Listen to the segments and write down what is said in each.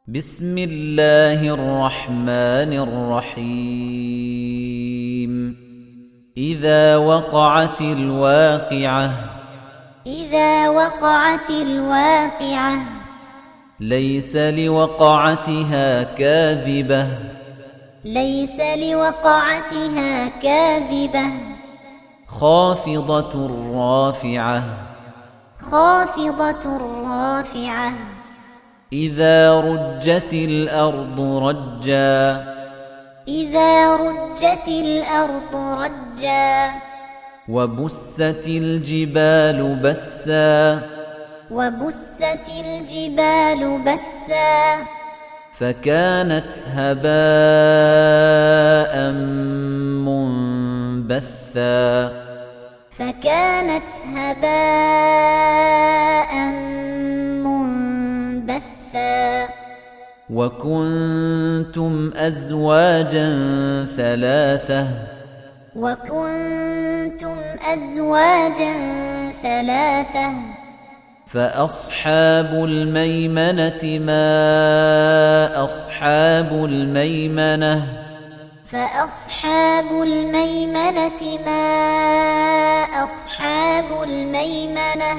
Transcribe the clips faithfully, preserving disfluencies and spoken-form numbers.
بسم الله الرحمن الرحيم إذا وقعت الواقعة إذا وقعت الواقعة ليس لوقعتها كاذبة ليس لوقعتها كاذبة خافضة رافعة خافضة رافعة إذا رجت الأرض رجا إذا رجت الأرض رجا وبست الجبال بسا وبست الجبال بسا فكانت هباء منبثا فكانت هباء منبثا وكنتم أزواجا ثلاثة وكنتم أزواجا ثلاثة فأصحاب الميمنة ما أصحاب الميمنة فأصحاب الميمنة ما أصحاب الميمنة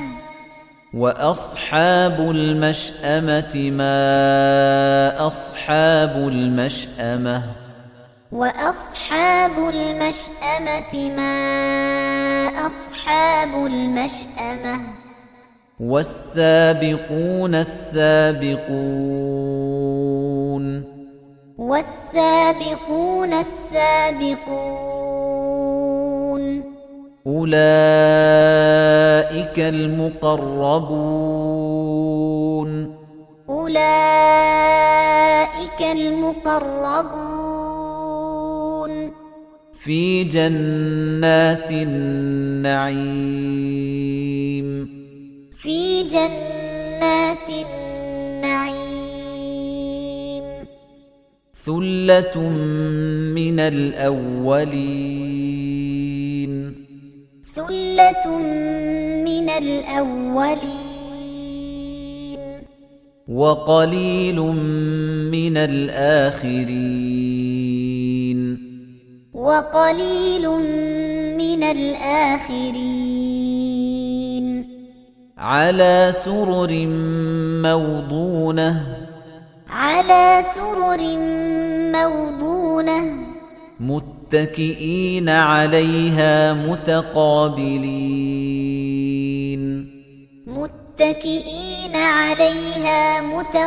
وأصحاب المشأمة ما أصحاب المشأمة وأصحاب المشأمة ما أصحاب المشأمة والسابقون السابقون والسابقون السابقون أولئك المقربون أولئك المقربون في جنات النعيم في جنات النعيم ثلة من الأولين ثلة من الأولين وقليل من الآخرين وقليل من الآخرين على سرر موضونة على سرر موضونة متكئين عليها متقابلين متكئين عليها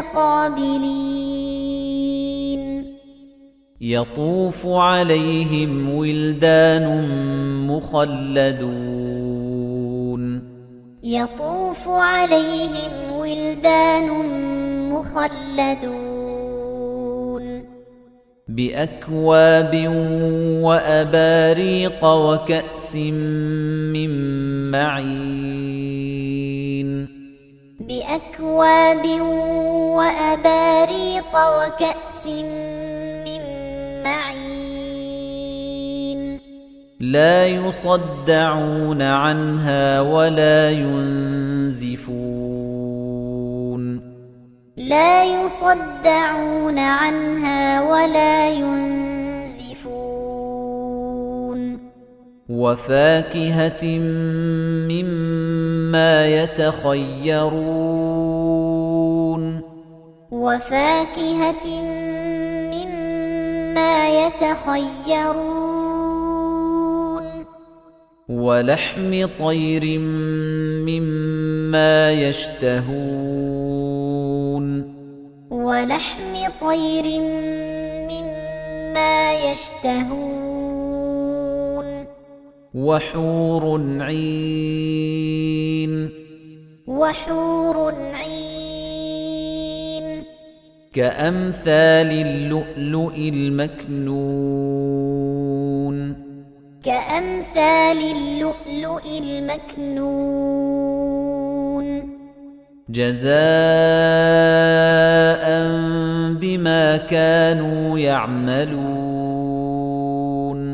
متقابلين يطوف عليهم ولدان مخلدون يطوف عليهم ولدان مخلدون بأكواب وأباريق وكأس من معين بأكواب وأباريق وكأس من معين لا يصدعون عنها ولا ينزفون لا يصدعون عنها ولا ينزفون وفاكهة مما يتخيرون وفاكهة مما يتخيرون ولحم طير مما يشتهون ولحم طير مما يشتهون وحور عين وحور عين كأمثال اللؤلؤ المكنون كأمثال اللؤلؤ المكنون جزاء بما كانوا يعملون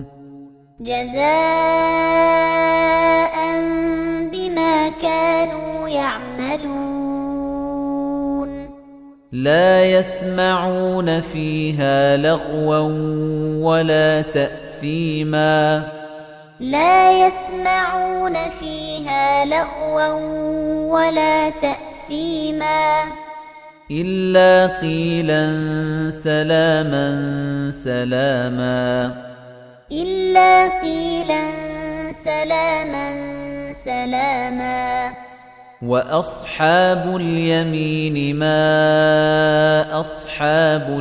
جزاء بما كانوا يعملون لا يسمعون فيها لغوا ولا تأثيما لا يسمعون فيها لغوا ولا تأثيما إلا قيلا سلاما سلاما إلا قيلا سلاما سلاما وأصحاب اليمين ما أصحاب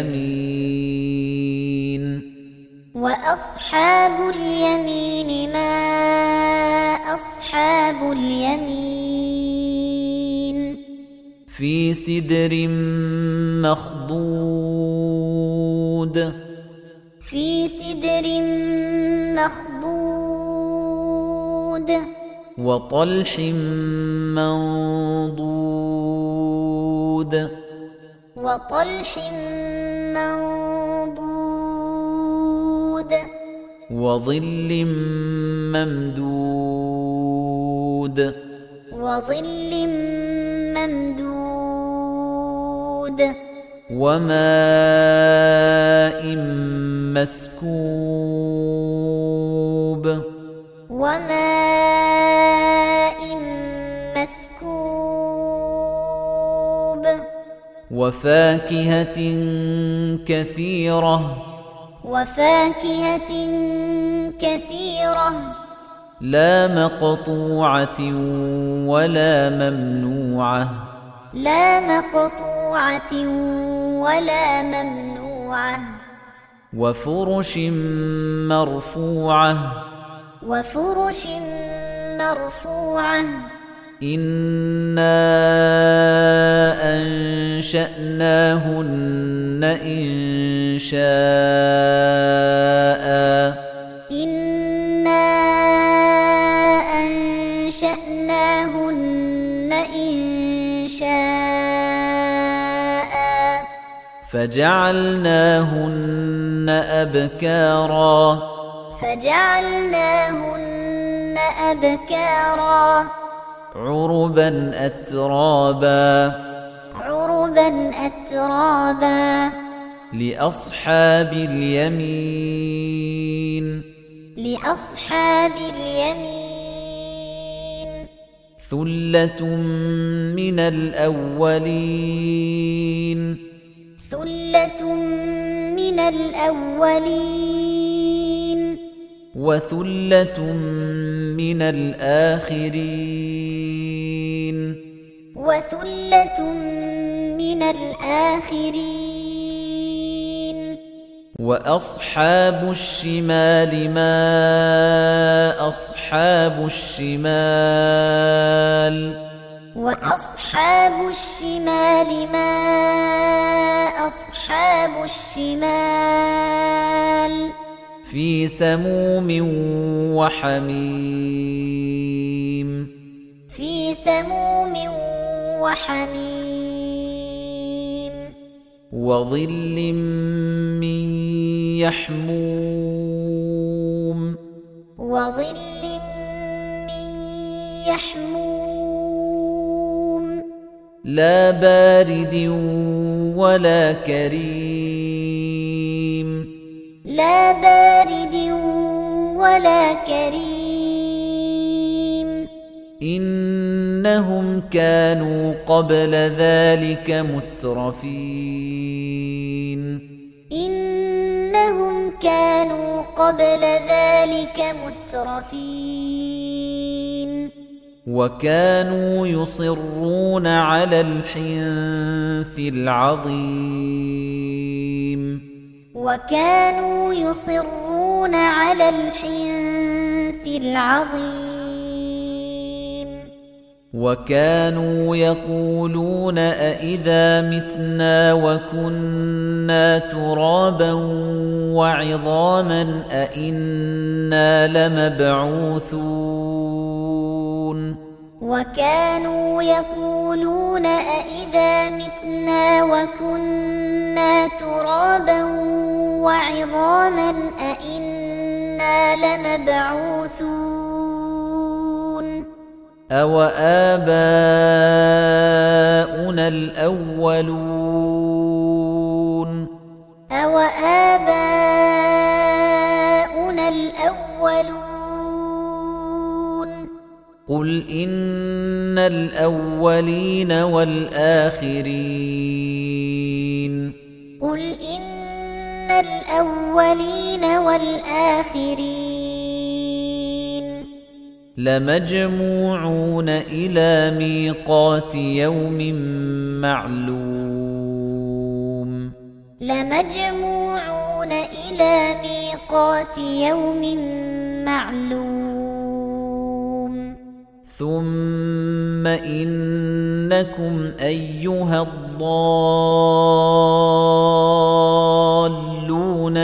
اليمين وأصحاب اليمين ما أصحاب اليمين في سدر مخضود في سدر مخضود وطلح منضود وطلح منضود وظل ممدود وظل ممدود وماء مسكوب وماء مسكوب وفاكهة كثيرة وفاكهة كثيرة لا مقطوعة ولا ممنوعة لا مقطوعة ولا ممنوعة وفرش مرفوعة وفرش مرفوعة إنا أنشأناهن إنشاء إنا أنشأناهن إنشاء فجعلناهن أبكارا فجعلناهن أبكارا عربا أترابا عربا أترابا لأصحاب اليمين لأصحاب اليمين ثلة من الأولين ثلة من الأولين وثلة من الآخرين وثلة من الآخرين وأصحاب الشمال ما أصحاب الشمال وأصحاب الشمال ما أصحاب الشمال في سموم وحميم في سموم وحميم وظل من يحموم وظل من يحموم لا بارد ولا كريم لا بارد ولا كريم إنهم كانوا قبل ذلك مترفين إنهم كانوا قبل ذلك مترفين وكانوا يصرون على الحنث العظيم وكانوا يصرون على الحنث العظيم وكانوا يقولون أإذا متنا وكنا ترابا وعظاما أإنا لمبعوثون وكانوا يقولون أإذا متنا وكنا ترابا وعظاما أإنا لمبعوثون أَوَآبَاؤُنَا الْأَوَّلُونَ أَوَآبَاؤُنَا الْأَوَّلُونَ قُلْ إِنَّ الْأَوَّلِينَ وَالْآخِرِينَ قُلْ إِنَّ الْأَوَّلِينَ وَالْآخِرِينَ لَمَجْمُوعُونَ إِلَى مِيقَاتِ يَوْمٍ مَّعْلُومٍ لَمَجْمُوعُونَ إِلَى مِيقَاتِ يَوْمٍ مَّعْلُومٍ ثُمَّ إِنَّكُمْ أَيُّهَا الضَّالُّونَ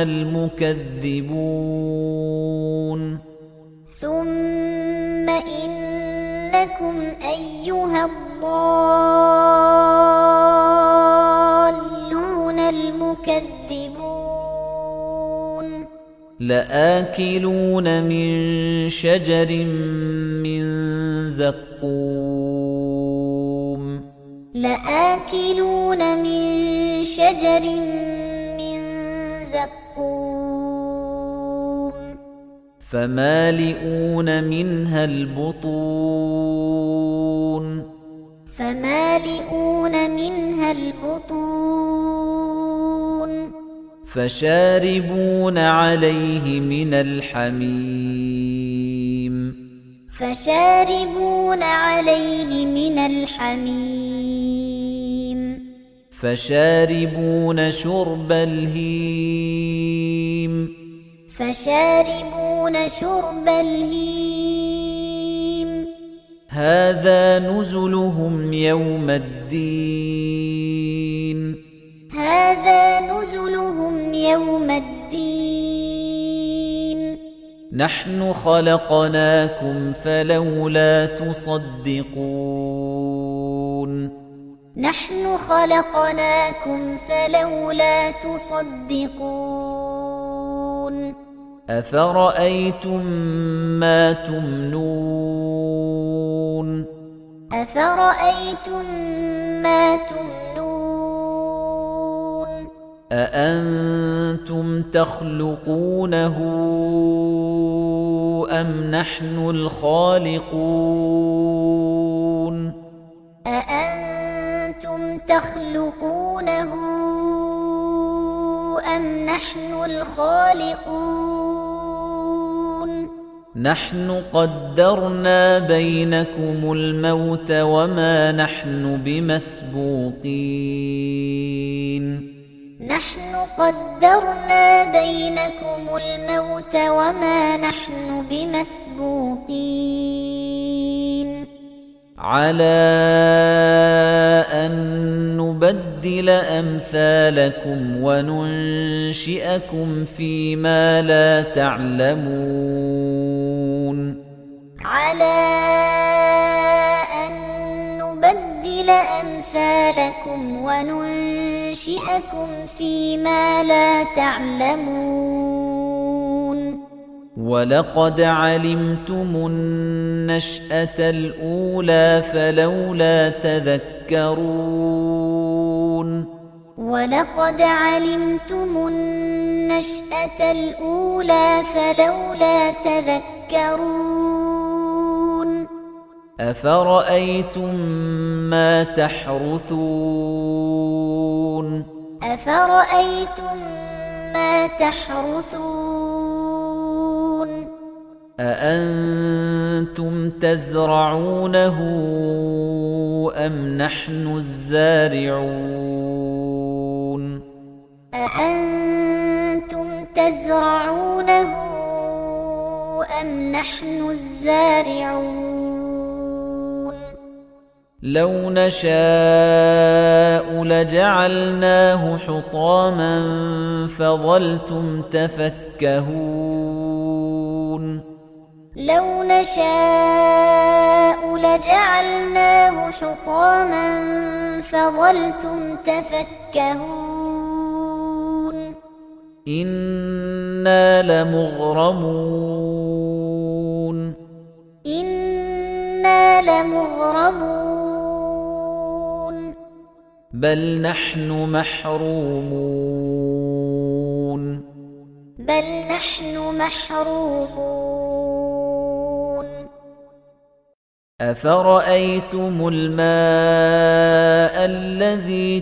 الْمُكَذِّبُونَ ثُمَّ إِنَّكُمْ أَيُّهَا الضَّالُّونَ الْمُكَذِّبُونَ لَآكِلُونَ مِن شَجَرٍ مِّن زَقُّومٍ لَآكِلُونَ مِن شَجَرٍ مِّن زَقُّومٍ فَمَالِئُونَ مِنْهَا الْبُطُونَ فَمَالِئُونَ مِنْهَا الْبُطُونَ فَشَارِبُونَ عَلَيْهِ مِنَ الْحَمِيمِ فَشَارِبُونَ عَلَيْهِ مِنَ الْحَمِيمِ فَشَارِبُونَ شُرْبَ الْهِيمِ فَشَارِبُونَ شُرْبَ الْهِيمِ هَذَا نُزُلُهُمْ يَوْمَ الدِّينِ هَذَا نُزُلُهُمْ يَوْمَ الدِّينِ نَحْنُ خَلَقْنَاكُمْ فَلَوْلَا تُصَدِّقُونَ نَحْنُ خَلَقْنَاكُمْ فَلَوْلَا تُصَدِّقُونَ أَفَرَأَيْتُم مَّا تُمْنُونَ أَفَرَأَيْتُم مَّا تُمْنُونَ أَأَنتُمْ تَخْلُقُونَهُ أَمْ نَحْنُ الْخَالِقُونَ أَأَنتُمْ تَخْلُقُونَهُ أَمْ نَحْنُ الْخَالِقُونَ نَحْنُ قَدَّرْنَا بَيْنَكُمُ الْمَوْتَ وَمَا نَحْنُ بِمَسْبُوقِينَ نَحْنُ قَدَّرْنَا بَيْنَكُمُ الْمَوْتَ وَمَا نَحْنُ بِمَسْبُوقِينَ عَلَىٰ أَن نُّبَدِّلَ أَمْثَالَكُمْ وَنُنشِئَكُمْ فِيمَا لَا تَعْلَمُونَ عَلَىٰ أَن نُّبَدِّلَ أَمْثَالَكُمْ وَنُنشِئَكُمْ فِيمَا لَا تَعْلَمُونَ وَلَقَدْ عَلِمْتُمُ النَّشْأَةَ الْأُولَىٰ فَلَوْلَا تَذَكَّرُونَ وَلَقَدْ عَلِمْتُمُ النَّشْأَةَ الْأُولَىٰ فَلَوْلَا تَذَكَّرُونَ أَفَرَأَيْتُم مَّا تَحْرُثُونَ أَفَرَأَيْتُم مَّا تَحْرُثُونَ أَأَنتُمْ تَزْرَعُونَهُ أَمْ نَحْنُ الزَّارِعُونَ أَأَنتُمْ تَزْرَعُونَهُ أَمْ نَحْنُ الزَّارِعُونَ لَوْ نَشَاءُ لَجَعَلْنَاهُ حُطَامًا فَظَلْتُمْ تَفَكَّهُونَ لَوْ نَشَاءُ لَجَعَلْنَاهُ حُطَامًا فَظَلْتُمْ تَفَكَّهُونَ إِنَّا لَمُغْرَمُونَ إِنَّا لمغرمون بل نحن محرومون بل نحن محرومون أفرأيتم الماء الذي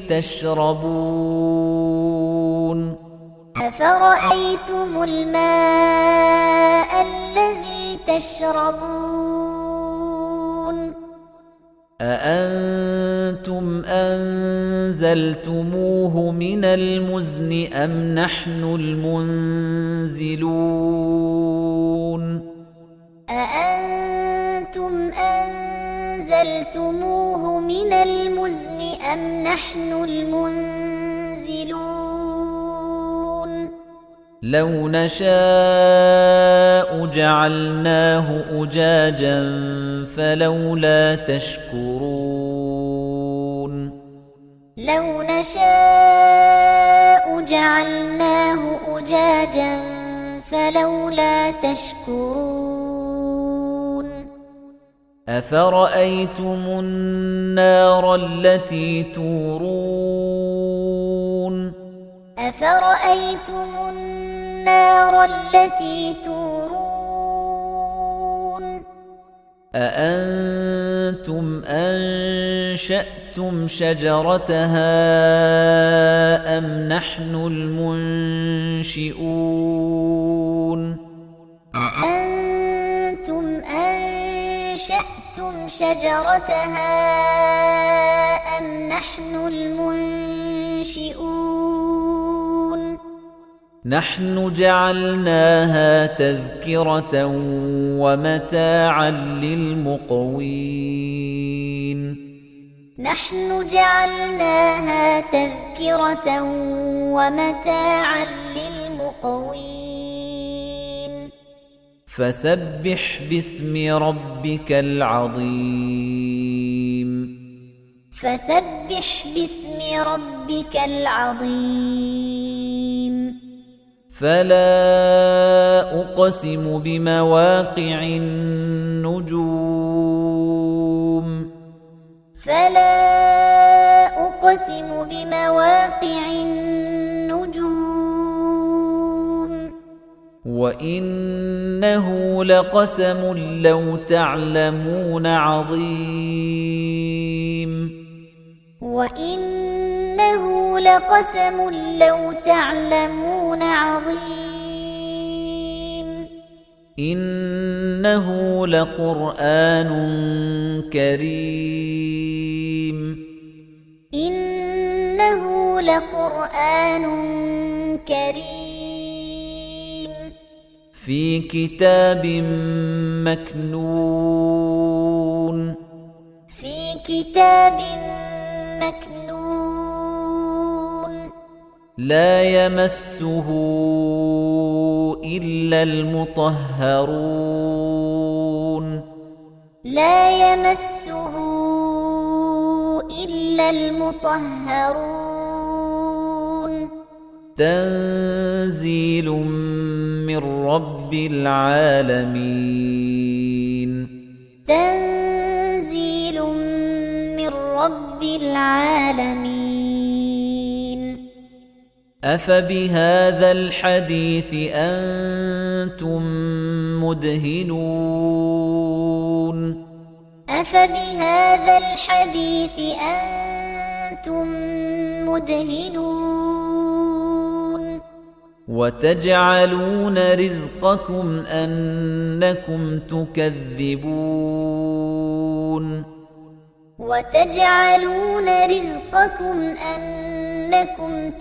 تشربون أفرأيتم الماء الذي تشربون أأنتم أنزلتموه من المزن أم نحن المنزلون أأنتم أنزلتموه من المزن أم نحن المنزلون لو نشاء جعلناه أجاجا فلولا تشكرون لو نشاء جعلناه أجاجا فلولا تشكرون أفرأيتم النار التي تورون أفرأيتم النار التي تورون أأنتم أنشأتم شجرتها أم نحن المنشئون أأنتم أنشأتم شجرتها أم نحن المنشئون نحن جعلناها تذكرة ومتاعا للمقوين نحن جعلناها تذكرة ومتاعا للمقوين فسبح باسم ربك العظيم فسبح باسم ربك العظيم فلا أقسم بمواقع النجوم فلا أقسم بمواقع النجوم وإنه لقسم لو تعلمون عظيم وإنه لقسم لو تعلمون عظيم إنه لقرآن كريم إنه لقرآن كريم في كتاب مكنون في كتاب مكنون لا يمسه إلا المطهرون لا يمسه إلا المطهرون تنزيل من رب العالمين تنزيل من رب العالمين أفبهذا الحديث أنتم مدهنون أفبهذا الحديث أنتم مدهنون وتجعلون رزقكم أنكم تكذبون وتجعلون رزقكم أنكم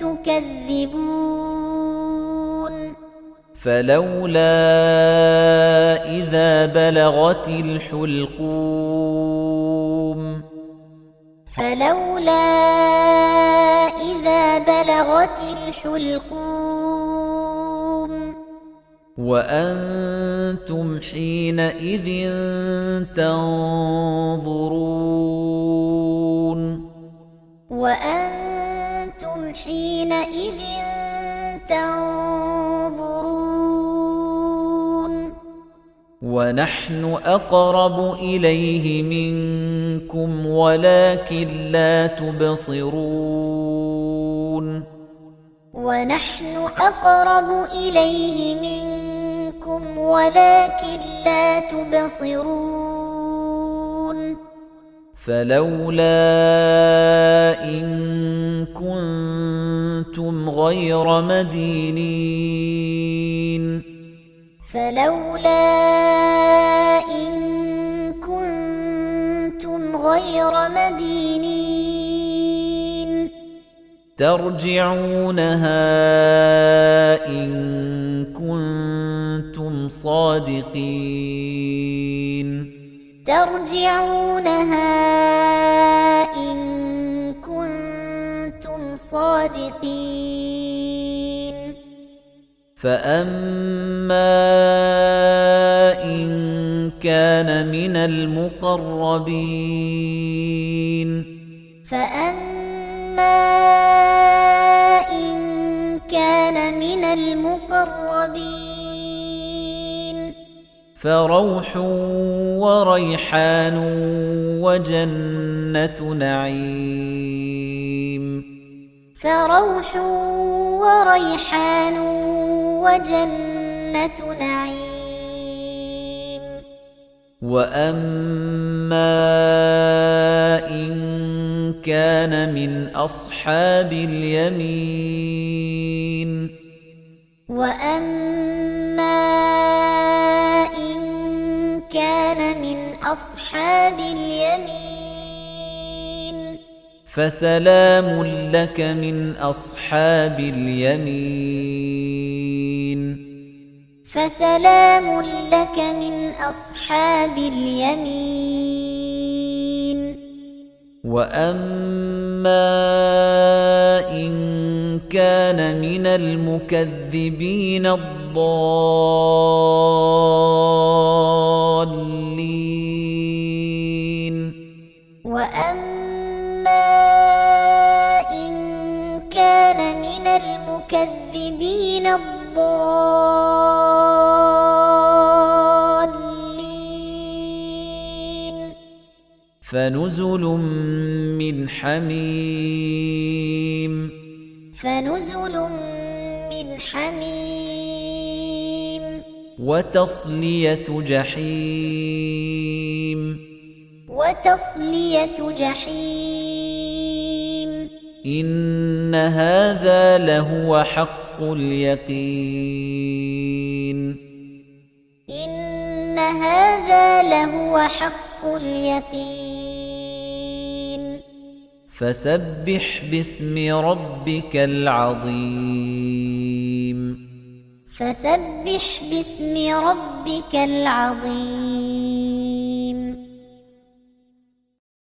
تكذبون فلولا إذا بلغت الحلقوم فلولا إذا بلغت الحلقوم وأنتم حينئذ تنظرون وأنتم حينئذ تنظرون ونحن أقرب إليه منكم ولكن لا تبصرون ونحن أقرب إليه منكم ولكن لا تبصرون فلولا إن كنتم غير مدينين فلولا إن كنتم غير مدينين ترجعونها إن كنتم صادقين ترجعونها إن كنتم صادقين فأما إن كان من المقربين فأما إن كان من المقربين فروح وريحان وجنة نعيم فروح وريحان وجنة نعيم وأما إن كان من أصحاب اليمين وأما إن كان من أصحاب اليمين فسلام لك من أصحاب اليمين فسلام لك من أصحاب اليمين وأما إن كان من المكذبين الضالين وأما إن كان من المكذبين الضالين فنزل من حميم فنزل من حميم وتصلية جحيم وتصلية جحيم إن هذا لهو حق اليقين إن هذا لهو حق اليقين فسبح باسم ربك العظيم فسبح باسم ربك العظيم